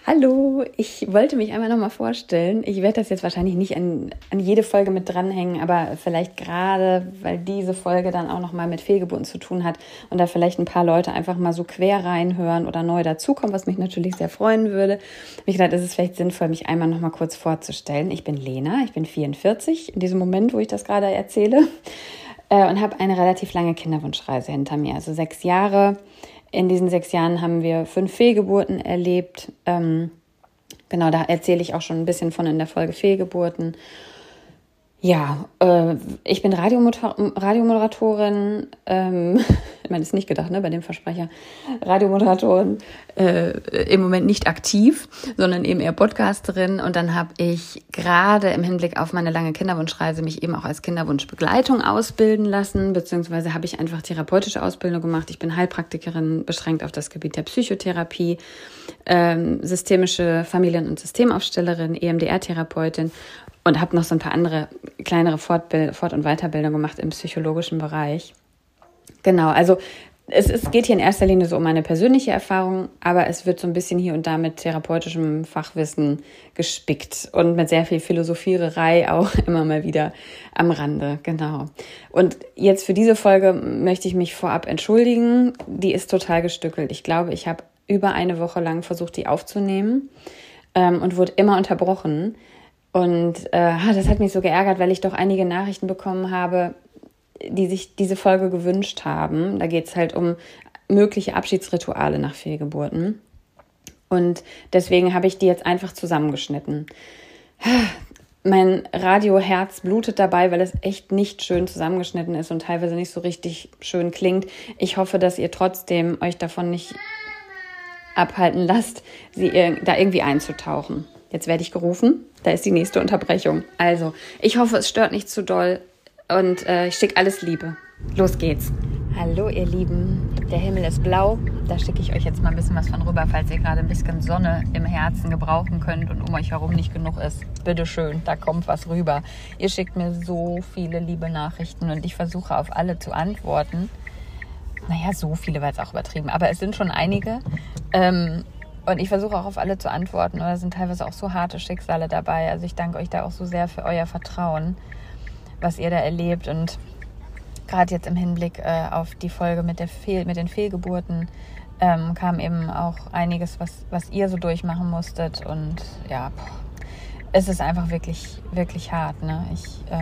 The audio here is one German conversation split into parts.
Hallo, ich wollte mich einmal nochmal vorstellen. Ich werde das jetzt wahrscheinlich nicht an jede Folge mit dranhängen, aber vielleicht gerade, weil diese Folge dann auch nochmal mit Fehlgeburten zu tun hat und da vielleicht ein paar Leute einfach mal so quer reinhören oder neu dazukommen, was mich natürlich sehr freuen würde. Habe ich gedacht, es ist vielleicht sinnvoll, mich einmal nochmal kurz vorzustellen. Ich bin Lena, ich bin 44 in diesem Moment, wo ich das gerade erzähle und habe eine relativ lange Kinderwunschreise hinter mir, also 6 Jahre. In diesen 6 Jahren haben wir 5 Fehlgeburten erlebt. Genau, da erzähle ich auch schon ein bisschen von in der Folge Fehlgeburten. Ja, ich bin Radiomoderatorin, ich meine, das ist nicht gedacht, ne, bei dem Versprecher, Radiomoderatorin, im Moment nicht aktiv, sondern eben eher Podcasterin. Und dann habe ich gerade im Hinblick auf meine lange Kinderwunschreise mich eben auch als Kinderwunschbegleitung ausbilden lassen, beziehungsweise habe ich einfach therapeutische Ausbildung gemacht. Ich bin Heilpraktikerin, beschränkt auf das Gebiet der Psychotherapie, systemische Familien- und Systemaufstellerin, EMDR-Therapeutin. Und habe noch so ein paar andere kleinere Fort- und Weiterbildungen gemacht im psychologischen Bereich. Genau, also es geht hier in erster Linie so um meine persönliche Erfahrung, aber es wird so ein bisschen hier und da mit therapeutischem Fachwissen gespickt und mit sehr viel Philosophiererei auch immer mal wieder am Rande, genau. Und jetzt für diese Folge möchte ich mich vorab entschuldigen. Die ist total gestückelt. Ich glaube, ich habe über eine Woche lang versucht, die aufzunehmen und wurde immer unterbrochen. Und das hat mich so geärgert, weil ich doch einige Nachrichten bekommen habe, die sich diese Folge gewünscht haben. Da geht es halt um mögliche Abschiedsrituale nach Fehlgeburten. Und deswegen habe ich die jetzt einfach zusammengeschnitten. Mein Radioherz blutet dabei, weil es echt nicht schön zusammengeschnitten ist und teilweise nicht so richtig schön klingt. Ich hoffe, dass ihr trotzdem euch davon nicht abhalten lasst, da irgendwie einzutauchen. Jetzt werde ich gerufen. Da ist die nächste Unterbrechung. Also, ich hoffe, es stört nicht zu doll und ich schicke alles Liebe. Los geht's. Hallo, ihr Lieben. Der Himmel ist blau. Da schicke ich euch jetzt mal ein bisschen was von rüber, falls ihr gerade ein bisschen Sonne im Herzen gebrauchen könnt und um euch herum nicht genug ist. Bitteschön, da kommt was rüber. Ihr schickt mir so viele liebe Nachrichten und ich versuche auf alle zu antworten. Naja, so viele war jetzt auch übertrieben, aber es sind schon einige. Und ich versuche auch auf alle zu antworten. Oder sind teilweise auch so harte Schicksale dabei. Also ich danke euch da auch so sehr für euer Vertrauen, was ihr da erlebt. Und gerade jetzt im Hinblick auf die Folge mit den Fehlgeburten kam eben auch einiges, was ihr so durchmachen musstet. Und ja, es ist einfach wirklich, wirklich hart. Ne? Ich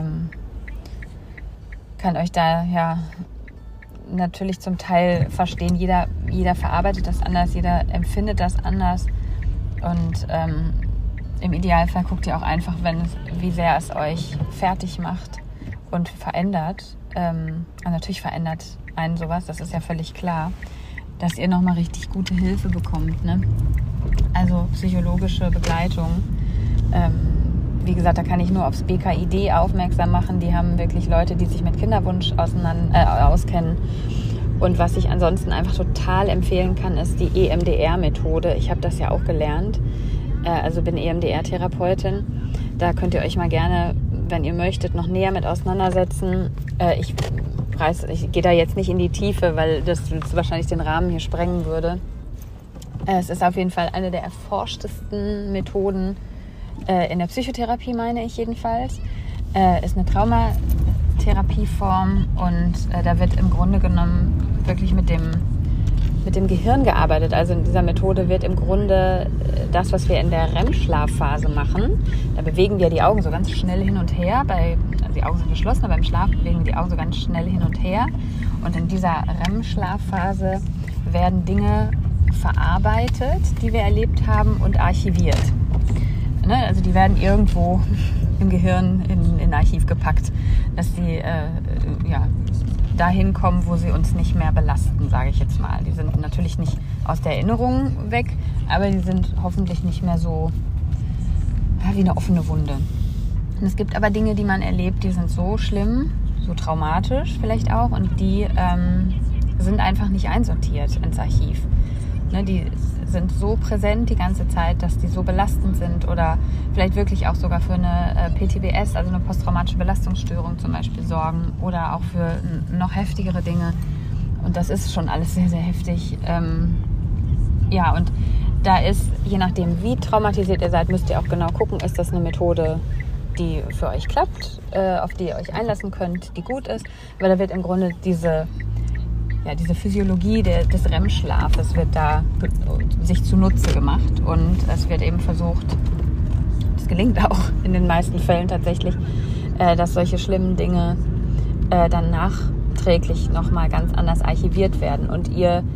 kann euch da ja natürlich zum Teil verstehen. Jeder verarbeitet das anders, jeder empfindet das anders. Und im Idealfall guckt ihr auch einfach, wie sehr es euch fertig macht und verändert. Und natürlich verändert einen sowas, das ist ja völlig klar, dass ihr nochmal richtig gute Hilfe bekommt. Ne? Also psychologische Begleitung. Wie gesagt, da kann ich nur aufs BKID aufmerksam machen. Die haben wirklich Leute, die sich mit Kinderwunsch auskennen. Und was ich ansonsten einfach total empfehlen kann, ist die EMDR-Methode. Ich habe das ja auch gelernt. Also bin EMDR-Therapeutin. Da könnt ihr euch mal gerne, wenn ihr möchtet, noch näher mit auseinandersetzen. Ich gehe da jetzt nicht in die Tiefe, weil das wahrscheinlich den Rahmen hier sprengen würde. Es ist auf jeden Fall eine der erforschtesten Methoden in der Psychotherapie, meine ich jedenfalls. Ist eine Traumatherapieform und da wird im Grunde genommen wirklich mit dem Gehirn gearbeitet. Also in dieser Methode wird im Grunde das, was wir in der REM-Schlafphase machen, da bewegen wir die Augen so ganz schnell hin und her. Also die Augen sind geschlossen, aber beim Schlaf bewegen wir die Augen so ganz schnell hin und her. Und in dieser REM-Schlafphase werden Dinge verarbeitet, die wir erlebt haben und archiviert. Also die werden irgendwo im Gehirn in ein Archiv gepackt, dass sie dahin kommen, wo sie uns nicht mehr belasten, sage ich jetzt mal. Die sind natürlich nicht aus der Erinnerung weg, aber die sind hoffentlich nicht mehr so wie eine offene Wunde. Und es gibt aber Dinge, die man erlebt, die sind so schlimm, so traumatisch vielleicht auch und die sind einfach nicht einsortiert ins Archiv. Die sind so präsent die ganze Zeit, dass die so belastend sind oder vielleicht wirklich auch sogar für eine PTBS, also eine posttraumatische Belastungsstörung zum Beispiel sorgen oder auch für noch heftigere Dinge. Und das ist schon alles sehr, sehr heftig. Und da ist, je nachdem wie traumatisiert ihr seid, müsst ihr auch genau gucken, ist das eine Methode, die für euch klappt, auf die ihr euch einlassen könnt, die gut ist. Weil da wird im Grunde diese Physiologie des REM-Schlafes wird da sich zunutze gemacht. Und es wird eben versucht, das gelingt auch in den meisten Fällen tatsächlich, dass solche schlimmen Dinge dann nachträglich nochmal ganz anders archiviert werden. Und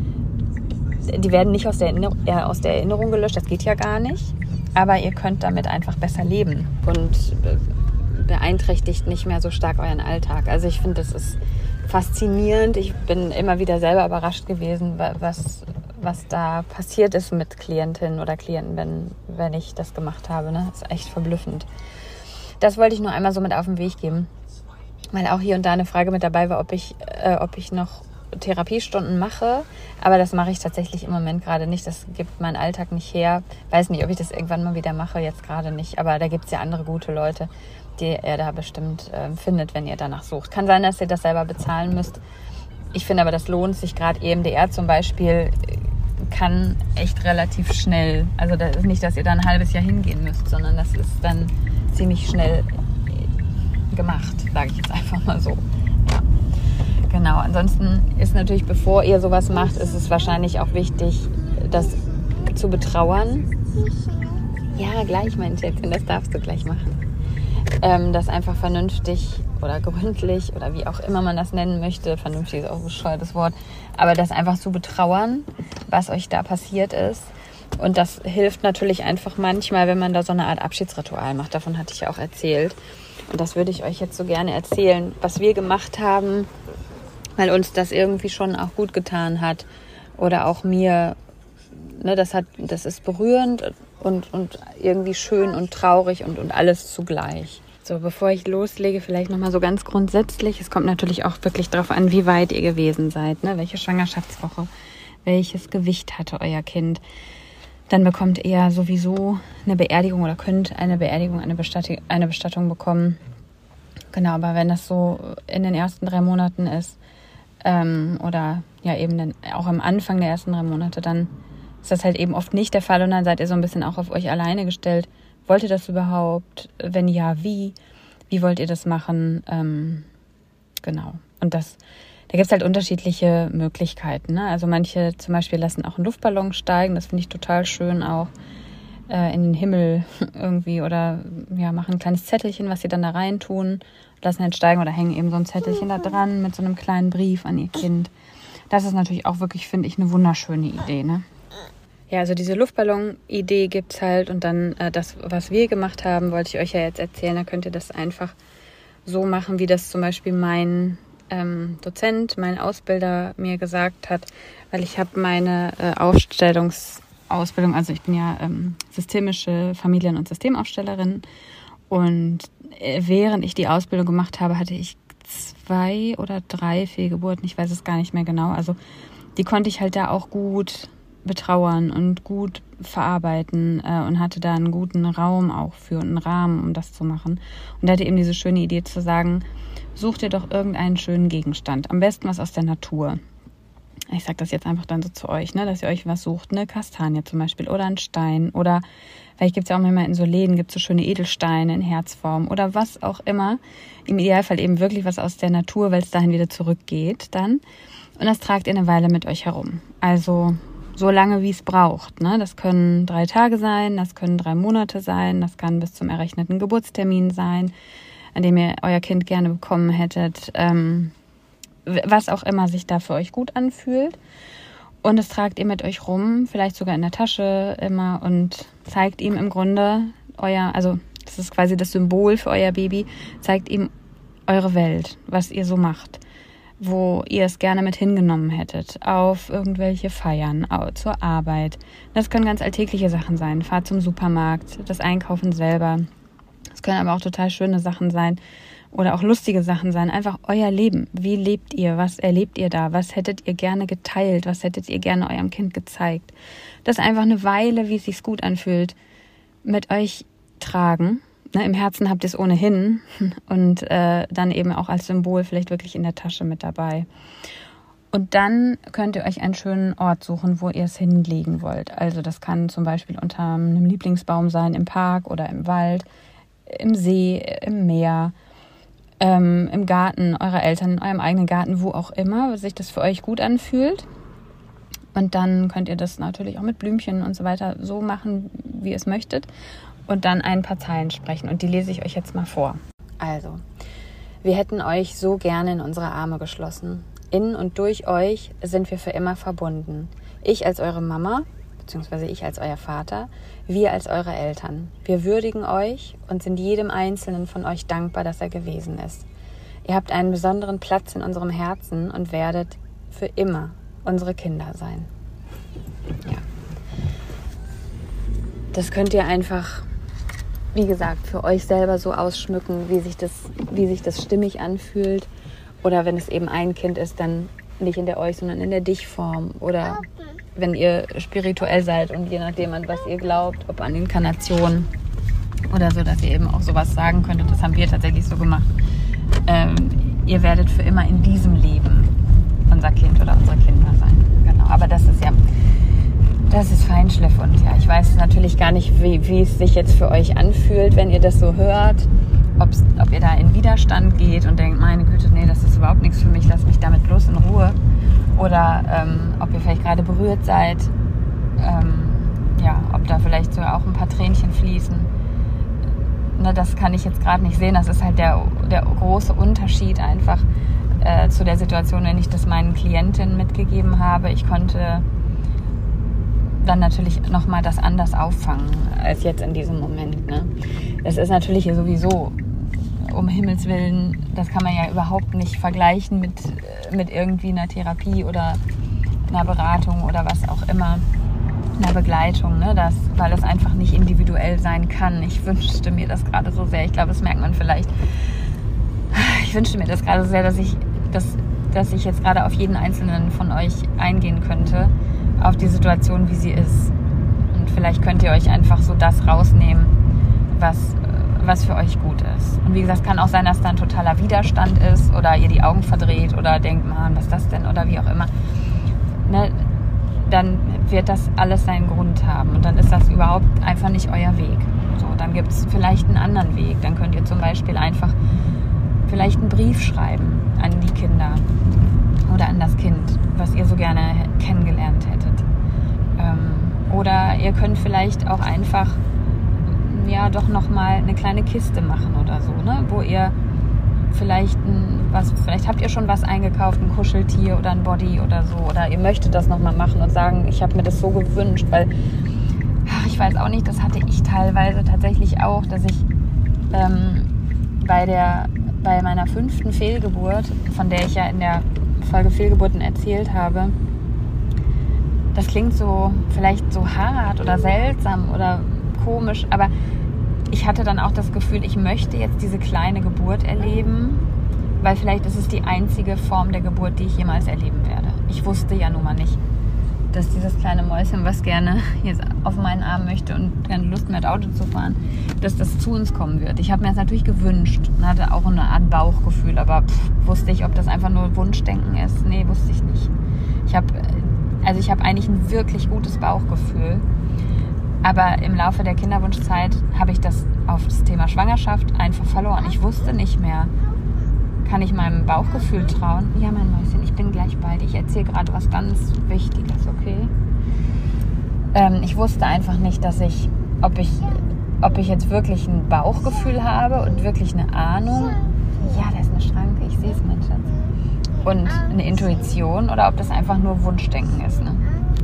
die werden nicht aus der Erinnerung gelöscht, das geht ja gar nicht. Aber ihr könnt damit einfach besser leben und beeinträchtigt nicht mehr so stark euren Alltag. Also ich finde, das ist faszinierend. Ich bin immer wieder selber überrascht gewesen, was da passiert ist mit Klientinnen oder Klienten, wenn ich das gemacht habe. Ne? Das ist echt verblüffend. Das wollte ich nur einmal so mit auf den Weg geben, weil auch hier und da eine Frage mit dabei war, ob ich noch Therapiestunden mache, aber das mache ich tatsächlich im Moment gerade nicht. Das gibt mein Alltag nicht her. Weiß nicht, ob ich das irgendwann mal wieder mache, jetzt gerade nicht, aber da gibt es ja andere gute Leute, die ihr da bestimmt findet, wenn ihr danach sucht. Kann sein, dass ihr das selber bezahlen müsst. Ich finde aber, das lohnt sich. Gerade EMDR zum Beispiel kann echt relativ schnell, also das ist nicht, dass ihr da ein halbes Jahr hingehen müsst, sondern das ist dann ziemlich schnell gemacht, sage ich jetzt einfach mal so. Ja. Genau, ansonsten ist natürlich, bevor ihr sowas macht, ist es wahrscheinlich auch wichtig, das zu betrauern. Ja, gleich, mein Schätzchen, das darfst du gleich machen. Das einfach vernünftig oder gründlich oder wie auch immer man das nennen möchte, vernünftig ist auch ein bescheuertes Wort, aber das einfach zu betrauern, was euch da passiert ist. Und das hilft natürlich einfach manchmal, wenn man da so eine Art Abschiedsritual macht. Davon hatte ich ja auch erzählt. Und das würde ich euch jetzt so gerne erzählen, was wir gemacht haben, weil uns das irgendwie schon auch gut getan hat. Oder auch mir, ne, das ist berührend und irgendwie schön und traurig und alles zugleich. So, bevor ich loslege, vielleicht nochmal so ganz grundsätzlich. Es kommt natürlich auch wirklich darauf an, wie weit ihr gewesen seid, ne? Welche Schwangerschaftswoche, welches Gewicht hatte euer Kind. Dann bekommt ihr sowieso eine Beerdigung oder könnt eine Beerdigung, eine Bestattung bekommen. Genau, aber wenn das so in den ersten 3 Monaten ist, oder ja eben dann auch am Anfang der ersten 3 Monate, dann ist das halt eben oft nicht der Fall und dann seid ihr so ein bisschen auch auf euch alleine gestellt. Wollt ihr das überhaupt? Wenn ja, wie? Wie wollt ihr das machen? Genau. Und da gibt es halt unterschiedliche Möglichkeiten. Ne? Also manche zum Beispiel lassen auch einen Luftballon steigen. Das finde ich total schön auch in den Himmel irgendwie. Oder ja, machen ein kleines Zettelchen, was sie dann da rein tun. Lassen den steigen oder hängen eben so ein Zettelchen da dran mit so einem kleinen Brief an ihr Kind. Das ist natürlich auch wirklich, finde ich, eine wunderschöne Idee, ne? Ja, also diese Luftballon-Idee gibt's halt und dann das, was wir gemacht haben, wollte ich euch ja jetzt erzählen. Da könnt ihr das einfach so machen, wie das zum Beispiel mein Dozent, mein Ausbilder mir gesagt hat, weil ich habe meine Ausstellungsausbildung, also ich bin ja systemische Familien- und Systemaufstellerin und während ich die Ausbildung gemacht habe, hatte ich 2 oder 3 Fehlgeburten, ich weiß es gar nicht mehr genau. Also die konnte ich halt da auch gut betrauern und gut verarbeiten und hatte da einen guten Raum auch für und einen Rahmen, um das zu machen. Und da hatte eben diese schöne Idee zu sagen, such dir doch irgendeinen schönen Gegenstand. Am besten was aus der Natur. Ich sage das jetzt einfach dann so zu euch, ne, dass ihr euch was sucht, eine Kastanie zum Beispiel oder ein Stein oder vielleicht gibt es ja auch manchmal in so Läden, gibt es so schöne Edelsteine in Herzform oder was auch immer. Im Idealfall eben wirklich was aus der Natur, weil es dahin wieder zurückgeht dann. Und das tragt ihr eine Weile mit euch herum. Also so lange, wie es braucht. Ne? Das können 3 Tage sein, das können 3 Monate sein, das kann bis zum errechneten Geburtstermin sein, an dem ihr euer Kind gerne bekommen hättet. Was auch immer sich da für euch gut anfühlt. Und das tragt ihr mit euch rum, vielleicht sogar in der Tasche immer und zeigt ihm im Grunde also das ist quasi das Symbol für euer Baby, zeigt ihm eure Welt, was ihr so macht, wo ihr es gerne mit hingenommen hättet, auf irgendwelche Feiern, zur Arbeit. Das können ganz alltägliche Sachen sein, Fahrt zum Supermarkt, das Einkaufen selber. Es können aber auch total schöne Sachen sein oder auch lustige Sachen sein. Einfach euer Leben. Wie lebt ihr? Was erlebt ihr da? Was hättet ihr gerne geteilt? Was hättet ihr gerne eurem Kind gezeigt? Das einfach eine Weile, wie es sich gut anfühlt, mit euch tragen. Ne, im Herzen habt ihr es ohnehin und dann eben auch als Symbol vielleicht wirklich in der Tasche mit dabei. Und dann könnt ihr euch einen schönen Ort suchen, wo ihr es hinlegen wollt. Also das kann zum Beispiel unter einem Lieblingsbaum sein, im Park oder im Wald, im See, im Meer, im Garten eurer Eltern, in eurem eigenen Garten, wo auch immer, sich das für euch gut anfühlt. Und dann könnt ihr das natürlich auch mit Blümchen und so weiter so machen, wie ihr es möchtet. Und dann ein paar Zeilen sprechen. Und die lese ich euch jetzt mal vor. Also, wir hätten euch so gerne in unsere Arme geschlossen. In und durch euch sind wir für immer verbunden. Ich als eure Mama, beziehungsweise ich als euer Vater, wir als eure Eltern. Wir würdigen euch und sind jedem Einzelnen von euch dankbar, dass er gewesen ist. Ihr habt einen besonderen Platz in unserem Herzen und werdet für immer unsere Kinder sein. Ja. Das könnt ihr einfach, wie gesagt, für euch selber so ausschmücken, wie sich das stimmig anfühlt. Oder wenn es eben ein Kind ist, dann nicht in der Euch, sondern in der Dich-Form. Oder wenn ihr spirituell seid und je nachdem, an was ihr glaubt, ob an Inkarnation oder so, dass ihr eben auch sowas sagen könntet. Das haben wir tatsächlich so gemacht. Ihr werdet für immer in diesem Leben unser Kind oder unsere Kinder sein. Genau. Aber das ist Feinschliff und ja, ich weiß natürlich gar nicht, wie es sich jetzt für euch anfühlt, wenn ihr das so hört. Ob ihr da in Widerstand geht und denkt, meine Güte, nee, das ist überhaupt nichts für mich, lasst mich damit bloß in Ruhe. Oder ob ihr vielleicht gerade berührt seid, ob da vielleicht sogar auch ein paar Tränchen fließen. Ne, das kann ich jetzt gerade nicht sehen. Das ist halt der große Unterschied einfach zu der Situation, wenn ich das meinen Klientinnen mitgegeben habe. Ich konnte dann natürlich nochmal das anders auffangen als jetzt in diesem Moment. Ne? Das ist natürlich sowieso, um Himmels Willen, das kann man ja überhaupt nicht vergleichen mit irgendwie einer Therapie oder einer Beratung oder was auch immer, einer Begleitung, ne? Weil es einfach nicht individuell sein kann. Ich wünschte mir das gerade so sehr, ich glaube, das merkt man vielleicht. Ich wünschte mir das gerade so sehr, dass ich jetzt gerade auf jeden einzelnen von euch eingehen könnte, auf die Situation, wie sie ist. Und vielleicht könnt ihr euch einfach so das rausnehmen, was für euch gut ist. Und wie gesagt, es kann auch sein, dass da ein totaler Widerstand ist oder ihr die Augen verdreht oder denkt, Mann, was ist das denn? Oder wie auch immer. Ne? Dann wird das alles seinen Grund haben. Und dann ist das überhaupt einfach nicht euer Weg. So, dann gibt es vielleicht einen anderen Weg. Dann könnt ihr zum Beispiel einfach vielleicht einen Brief schreiben an die Kinder oder an das Kind, was ihr so gerne kennengelernt hättet. Oder ihr könnt vielleicht auch einfach doch nochmal eine kleine Kiste machen oder so, ne? Wo ihr vielleicht habt ihr schon was eingekauft, ein Kuscheltier oder ein Body oder so, oder ihr möchtet das nochmal machen und sagen, ich habe mir das so gewünscht, weil, ich weiß auch nicht, das hatte ich teilweise tatsächlich auch, dass ich bei meiner 5. Fehlgeburt, von der ich ja in der Folge Fehlgeburten erzählt habe, das klingt so vielleicht so hart oder seltsam oder komisch, aber ich hatte dann auch das Gefühl, ich möchte jetzt diese kleine Geburt erleben, weil vielleicht ist es die einzige Form der Geburt, die ich jemals erleben werde. Ich wusste ja nun mal nicht, dass dieses kleine Mäuschen, was gerne jetzt auf meinen Arm möchte und keine Lust mehr hat, Auto zu fahren, dass das zu uns kommen wird. Ich habe mir das natürlich gewünscht und hatte auch eine Art Bauchgefühl, aber wusste ich, ob das einfach nur Wunschdenken ist? Nee, wusste ich nicht. Ich habe eigentlich ein wirklich gutes Bauchgefühl. Aber im Laufe der Kinderwunschzeit habe ich das auf das Thema Schwangerschaft einfach verloren. Ich wusste nicht mehr, kann ich meinem Bauchgefühl trauen? Ja, mein Mäuschen, ich bin gleich bei dir. Ich erzähle gerade was ganz Wichtiges, okay? Ich wusste einfach nicht, ob ich jetzt wirklich ein Bauchgefühl habe und wirklich eine Ahnung. Ja, da ist eine Schranke, ich sehe es, mein Schatz. Und eine Intuition oder ob das einfach nur Wunschdenken ist, ne?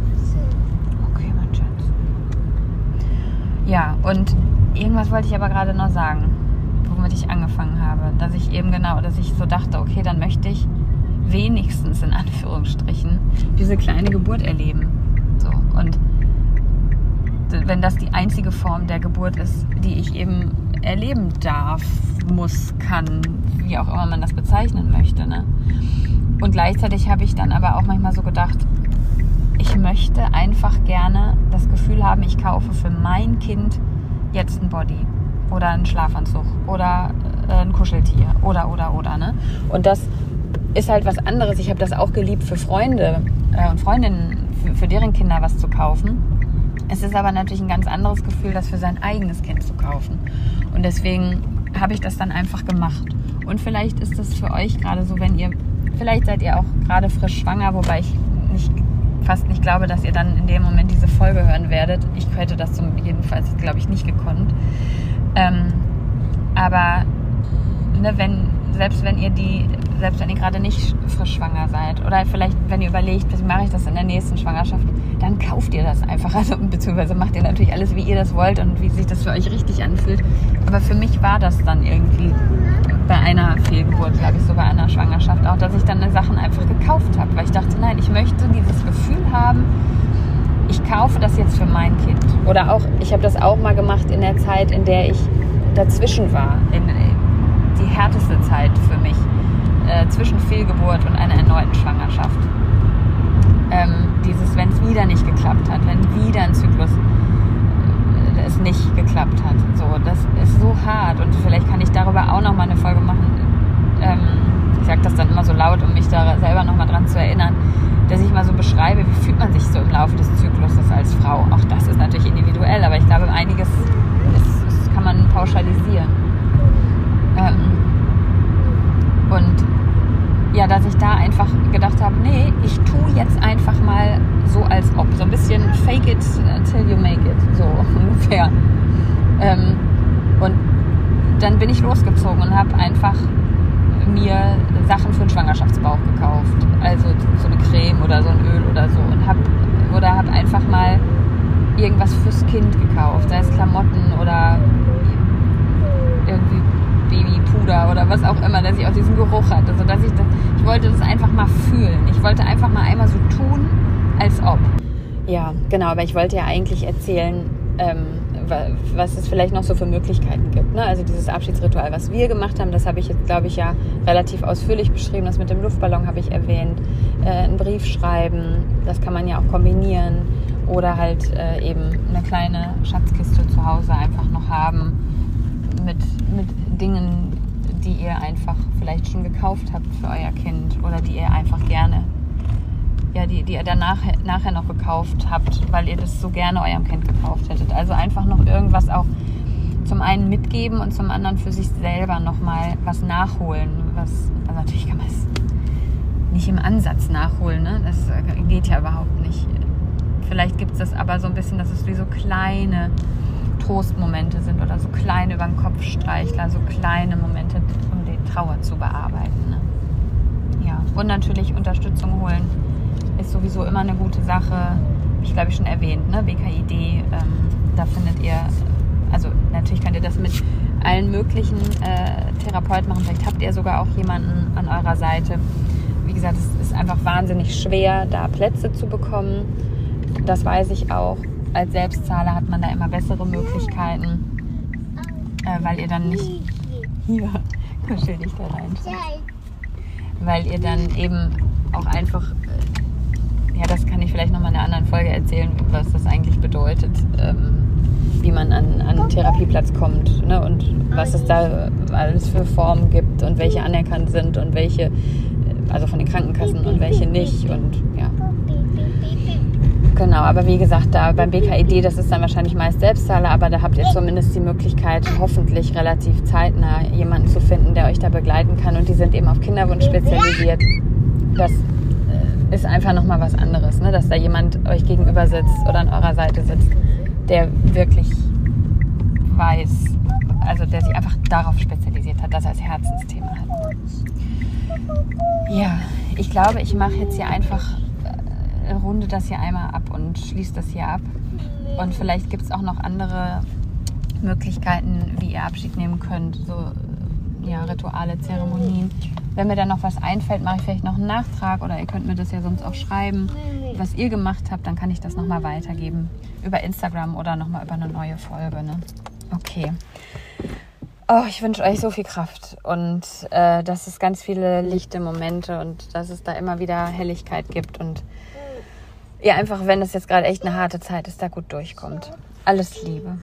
Ja, und irgendwas wollte ich aber gerade noch sagen, womit ich angefangen habe. Dass ich so dachte, okay, dann möchte ich wenigstens in Anführungsstrichen diese kleine Geburt erleben. So, und wenn das die einzige Form der Geburt ist, die ich eben erleben darf, muss, kann, wie auch immer man das bezeichnen möchte, ne? Und gleichzeitig habe ich dann aber auch manchmal so gedacht, ich möchte einfach gerne das Gefühl haben, ich kaufe für mein Kind jetzt ein Body oder einen Schlafanzug oder ein Kuscheltier oder, ne? Und das ist halt was anderes. Ich habe das auch geliebt für Freunde und Freundinnen, für deren Kinder was zu kaufen. Es ist aber natürlich ein ganz anderes Gefühl, das für sein eigenes Kind zu kaufen. Und deswegen habe ich das dann einfach gemacht. Und vielleicht ist das für euch gerade so, vielleicht seid ihr auch gerade frisch schwanger, wobei ich fast nicht glaube, dass ihr dann in dem Moment diese Folge hören werdet. Ich hätte das jedenfalls, glaube ich, nicht gekonnt. Aber selbst wenn ihr gerade nicht frisch schwanger seid oder vielleicht, wenn ihr überlegt, wie mache ich das in der nächsten Schwangerschaft, dann kauft ihr das einfach. Also, beziehungsweise macht ihr natürlich alles, wie ihr das wollt und wie sich das für euch richtig anfühlt. Aber für mich war das dann irgendwie bei einer Fehlgeburt, glaube ich, so bei einer Schwangerschaft auch, dass ich dann Sachen einfach gekauft habe, weil ich dachte, nein, ich möchte dieses Gefühl haben, ich kaufe das jetzt für mein Kind. Oder auch, ich habe das auch mal gemacht in der Zeit, in der ich dazwischen war, in die härteste Zeit für mich, zwischen Fehlgeburt und einer erneuten Schwangerschaft. Wenn es wieder nicht geklappt hat, wenn wieder ein Zyklus es nicht geklappt hat. So, das ist so hart und vielleicht kann ich darüber auch nochmal eine Folge machen. Ich sage das dann immer so laut, um mich da selber nochmal dran zu erinnern, dass ich mal so beschreibe, wie fühlt man sich so im Laufe des Zykluses als Frau. Auch das ist natürlich individuell, aber ich glaube, einiges kann man pauschalisieren. Und ja, dass ich da einfach gedacht habe, nee, ich tue jetzt einfach mal so als ob. So ein bisschen fake it till you make it, so ungefähr. Und dann bin ich losgezogen und habe einfach mir Sachen für den Schwangerschaftsbauch gekauft. Also so eine Creme oder so ein Öl oder so. Und hab einfach mal irgendwas fürs Kind gekauft. Sei es Klamotten oder irgendwie Babypuder oder was auch immer, dass ich auch diesen Geruch hatte. Also ich wollte das einfach mal fühlen. Ich wollte einfach mal einmal so tun, als ob. Ja, genau, aber ich wollte ja eigentlich erzählen, was es vielleicht noch so für Möglichkeiten gibt. Ne? Also dieses Abschiedsritual, was wir gemacht haben, das habe ich jetzt, glaube ich, ja relativ ausführlich beschrieben. Das mit dem Luftballon habe ich erwähnt. Einen Brief schreiben, das kann man ja auch kombinieren. Oder halt eben eine kleine Schatzkiste zu Hause einfach noch haben mit Dingen, die ihr einfach vielleicht schon gekauft habt für euer Kind oder die ihr einfach gerne, ja, die ihr dann nachher noch gekauft habt, weil ihr das so gerne eurem Kind gekauft hättet. Also einfach noch irgendwas auch zum einen mitgeben und zum anderen für sich selber nochmal was nachholen. Also natürlich kann man es nicht im Ansatz nachholen, ne? Das geht ja überhaupt nicht. Vielleicht gibt es das aber so ein bisschen, dass es wie so kleine Trostmomente sind oder so kleine über den Kopf Streichler, so kleine Momente, um die Trauer zu bearbeiten. Ne? Ja, und natürlich Unterstützung holen ist sowieso immer eine gute Sache. Habe ich, glaube ich, schon erwähnt, ne? BKID, da findet ihr, also natürlich könnt ihr das mit allen möglichen Therapeuten machen. Vielleicht habt ihr sogar auch jemanden an eurer Seite. Wie gesagt, es ist einfach wahnsinnig schwer, da Plätze zu bekommen. Das weiß ich auch. Als Selbstzahler hat man da immer bessere Möglichkeiten, weil ihr dann nicht... Hier, kuschel dich da rein. Weil ihr dann eben auch einfach... Ja, das kann ich vielleicht nochmal in einer anderen Folge erzählen, was das eigentlich bedeutet, wie man an einen Therapieplatz kommt, ne? Und was es da alles für Formen gibt und welche anerkannt sind und welche, also von den Krankenkassen und welche nicht und ja. Genau, aber wie gesagt, da beim BKID, das ist dann wahrscheinlich meist Selbstzahler, aber da habt ihr zumindest die Möglichkeit, hoffentlich relativ zeitnah jemanden zu finden, der euch da begleiten kann und die sind eben auf Kinderwunsch spezialisiert. Das ist einfach nochmal was anderes, ne? Dass da jemand euch gegenüber sitzt oder an eurer Seite sitzt, der wirklich weiß, also der sich einfach darauf spezialisiert hat, dass er als Herzensthema hat. Ja, ich glaube, ich mache jetzt hier einfach, runde das hier einmal ab und schließe das hier ab. Und vielleicht gibt es auch noch andere Möglichkeiten, wie ihr Abschied nehmen könnt, so ja, Rituale, Zeremonien. Wenn mir dann noch was einfällt, mache ich vielleicht noch einen Nachtrag oder ihr könnt mir das ja sonst auch schreiben, was ihr gemacht habt, dann kann ich das nochmal weitergeben über Instagram oder nochmal über eine neue Folge. Ne? Okay. Oh, ich wünsche euch so viel Kraft und dass es ganz viele lichte Momente und dass es da immer wieder Helligkeit gibt und ihr einfach, wenn es jetzt gerade echt eine harte Zeit ist, da gut durchkommt. Alles Liebe.